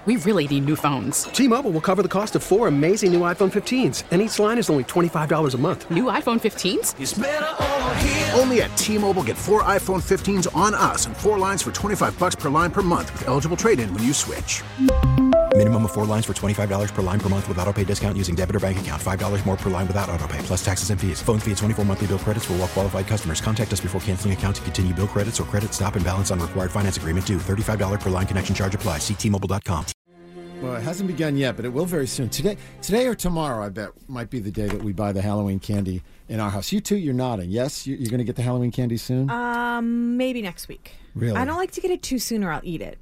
we really need new phones. T-Mobile will cover the cost of 4 amazing new iPhone 15s, and each line is only $25 a month. New iPhone 15s? It's better over here. Only at T-Mobile, get 4 iPhone 15s on us and 4 lines for $25 per line per month with eligible trade-in when you switch. Minimum of 4 lines for $25 per line per month with autopay discount using debit or bank account. $5 more per line without autopay, plus taxes and fees. Phone fee at 24 monthly bill credits for well-qualified customers. Contact us before canceling account to continue bill credits or credit stop and balance on required finance agreement due. $35 per line connection charge applies. See T-Mobile.com. Well, it hasn't begun yet, but it will very soon. Today or tomorrow, I bet, might be the day that we buy the Halloween candy in our house. You two, you're nodding. Yes? You're going to get the Halloween candy soon? Maybe next week. Really? I don't like to get it too soon or I'll eat it.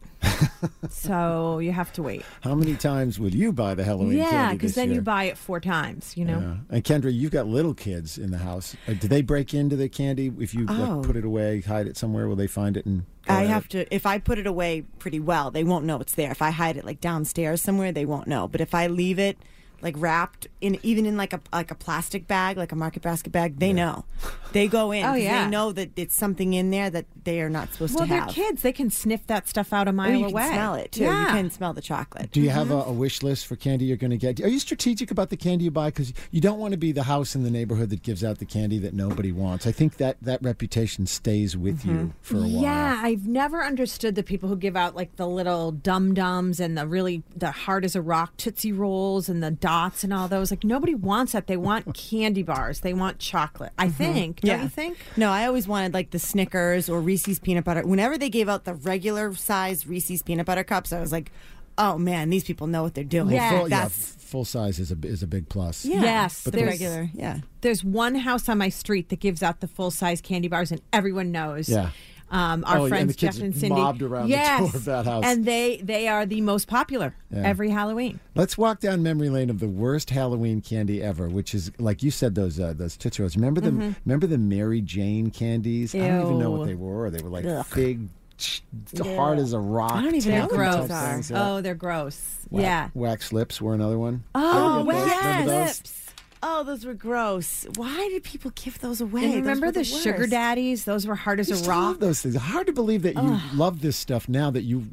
So you have to wait. How many times will you buy the Halloween candy Yeah, because this then year? you buy it 4 times, you know? Yeah. And Kendra, you've got little kids in the house. Do they break into the candy? If you put it away, hide it somewhere, will they find it and I have to, if I put it away pretty well, they won't know it's there. If I hide it like downstairs somewhere, they won't know. But if I leave it like wrapped in, even in like a plastic bag, like a Market Basket bag, they know. They go in. Oh, yeah. They know that it's something in there that they are not supposed to have. Well, they're kids. They can sniff that stuff out a mile you away. can smell it, too. Yeah. You can smell the chocolate. Do you have a wish list for candy you're going to get? Are you strategic about the candy you buy? Because you don't want to be the house in the neighborhood that gives out the candy that nobody wants. I think that reputation stays with you for a while. Yeah, I've never understood the people who give out like the little dum-dums and the hard as a rock Tootsie Rolls and the dots and all those. Like, nobody wants that. They want candy bars. They want chocolate, I think. Don't you think? No, I always wanted like the Snickers or Reese's peanut butter. Whenever they gave out the regular size Reese's peanut butter cups, I was like, oh man, these people know what they're doing. Yeah. Full size is a big plus. Yeah. Yes, but the regular, yeah. There's one house on my street that gives out the full-size candy bars, and everyone knows. Yeah. Our friends and the kids Jeff and Cindy mobbed around the door of that house. And they are the most popular every Halloween. Let's walk down memory lane of the worst Halloween candy ever, which is like you said, those Tootsie Rolls. Remember the Mary Jane candies? Ew. I don't even know what they were. They were like big, hard as a rock. I don't even know what those are. Oh, they're gross. Yeah. Wax lips were another one. Oh, Remember those? lips. Oh, those were gross. Why did people give those away? And remember Those were the worst. sugar daddies? Those were hard as I a used to rock. love those things. Hard to believe that you love this stuff now that you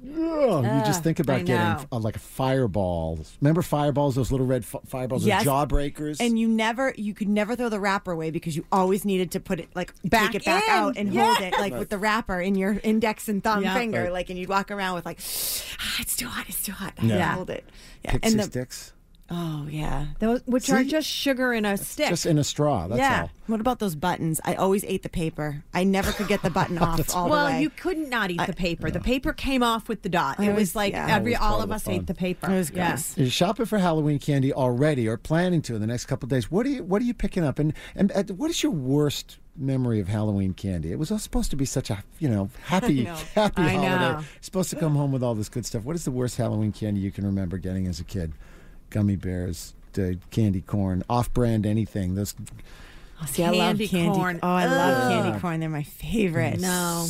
just think I about getting know. like a fireball. Remember fireballs? Those little red fireballs, Yes. those jawbreakers. And you could never throw the wrapper away because you always needed to put it Back take it back in. out and hold it like with the wrapper in your index and thumb Yeah. finger, Right. like, and you'd walk around with like, it's too hot, I Yeah. have to hold it. Yeah. Pixie And sticks. oh yeah. Those, which are See? just sugar in a stick. Just in a straw. That's Yeah. all. What about those buttons? I always ate the paper. I never could get the button off all the Well, way. you could not eat the paper. The paper came off with the dot. It was like yeah. That was all part of of the us fun. ate the paper. It was Yeah. gross. You're shopping for Halloween candy already, or planning to in the next couple of days. What are you picking up? And what is your worst memory of Halloween candy? It was all supposed to be such a happy happy I holiday. know. Supposed to come home with all this good stuff. What is the worst Halloween candy you can remember getting as a kid? Gummy bears, candy corn, off-brand anything. Those. Oh, see, I love Candy candy corn. Oh, I love Ugh. candy corn. They're my favorite. No.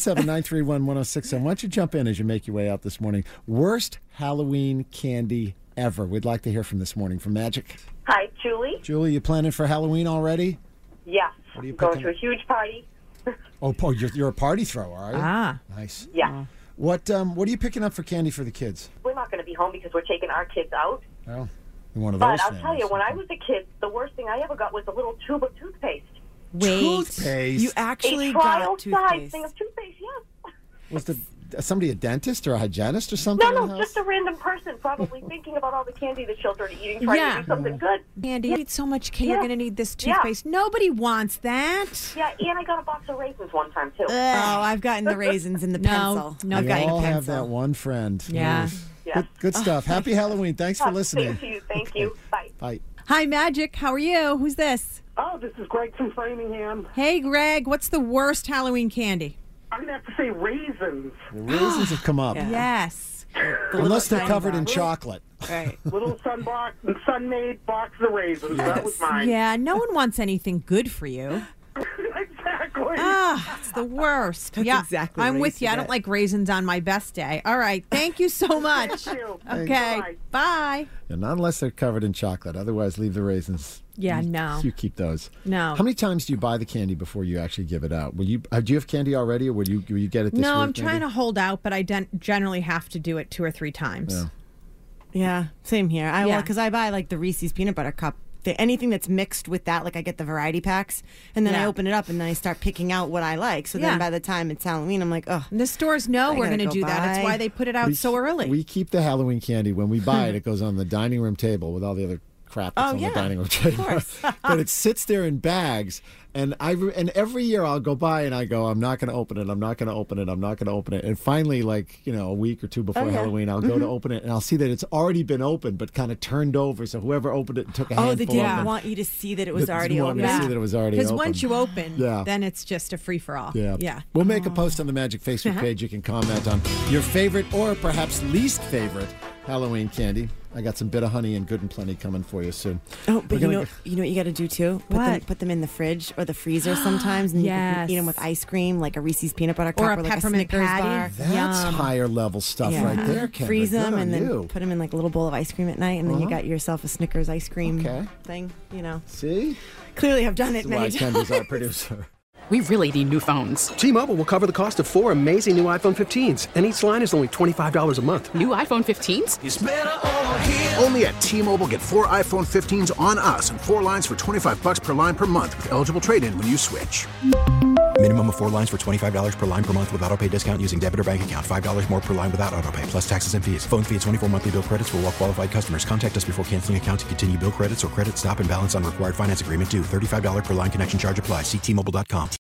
617-931-1067. Why don't you jump in as you make your way out this morning? Worst Halloween candy ever. We'd like to hear from this morning from Magic. Hi, Julie. Julie, you planning for Halloween already? Yes. What are you Going picking? to a huge party. Oh, you're a party thrower, are you? Ah. Nice. Yeah. What are you picking up for candy for the kids? We're not going to be home because we're taking our kids out. Oh, you're one of those But I'll tell you, families. when I was a kid, the worst thing I ever got was a little tube of toothpaste. Wait. Toothpaste. You actually a got trial-size toothpaste. thing of toothpaste, yes. Was somebody a dentist or a hygienist or something? No, in the house? just a random person probably thinking about all the candy the children are eating, trying to do something good. Andy, you eat so much candy, you're Yeah. going to need this Yeah. toothpaste. Nobody wants that. Yeah, and I got a box of raisins one time, too. Oh, I've gotten the raisins in the pencil. No, I've We gotten all a have pencil. that one friend. Yeah. Mm. Yes. Good stuff. Happy Halloween. Thanks for listening. Thank you. Thank you. Bye. Bye. Hi, Magic. How are you? Who's this? Oh, this is Greg from Framingham. Hey, Greg. What's the worst Halloween candy? I'm going to have to say raisins. The raisins have come up. Yeah. Yes. Unless they're tiny covered in box. chocolate. Right. Little sun-made box of raisins. That was mine. Yeah, no one wants anything good for you. Exactly. Exactly. It's the worst. That's yeah, exactly I'm what I with used you. to I don't get. like raisins on my best day. All right. Thank you so much. Thank you. Okay. Bye. Bye. And not unless they're covered in chocolate. Otherwise, leave the raisins. Yeah, no. You keep those. No. How many times do you buy the candy before you actually give it out? Do you have candy already, or will you get it this week? No, I'm maybe? trying to hold out, but I generally have to do it 2 or 3 times. Yeah. Yeah, same here. I Yeah. because I buy like the Reese's peanut butter cup. Anything that's mixed with that, like I get the variety packs, and then I Yeah. open it up and then I start picking out what I like. So Yeah. then by the time it's Halloween, I'm like, oh, And the stores know I we're gotta going to go do that. It's buy. why they put it out so early. We keep the Halloween candy. When we buy it, it goes on the dining room table with all the other crap that's Oh, on the yeah, dining room table. course. But it sits there in bags. And and every year I'll go by and I go, I'm not going to open it. I'm not going to open it. I'm not going to open it. And finally, like, a week or two before yeah. Halloween, I'll go to open it and I'll see that it's already been opened, but kind of turned over. So whoever opened it took a oh, handful they of didn't them. want you to see that it was They already wanted open. to see that it was already Because open. once you open, Yeah. then it's just a free-for-all. Yeah. Yeah. We'll make a post on the Magic Facebook page. You can comment on your favorite or perhaps least favorite Halloween candy. I got some Bit of Honey and Good and Plenty coming for you soon. Oh, but We're you gonna know what you got to do too? What? Put them in the fridge or the freezer sometimes, and you can eat them with ice cream, like a Reese's peanut butter cup Or a like peppermint a Snickers patty. bar. That's Yum. higher level stuff Yeah. right there, Kendra. Freeze them Good and on then you. put them in like a little bowl of ice cream at night, and then you Uh-huh. got yourself a Snickers ice cream Okay. thing. See? Clearly, I've done it That's why many times. Kendra's our producer. We really need new phones. T-Mobile will cover the cost of 4 amazing new iPhone 15s, and each line is only $25 a month. New iPhone 15s? Only at T-Mobile, get 4 iPhone 15s on us and 4 lines for $25 per line per month with eligible trade-in when you switch. Minimum of 4 lines for $25 per line per month with autopay discount using debit or bank account. $5 more per line without autopay, plus taxes and fees. Phone fee at 24 monthly bill credits for well-qualified customers. Contact us before canceling account to continue bill credits or credit stop and balance on required finance agreement due. $35 per line connection charge applies. See T-Mobile.com.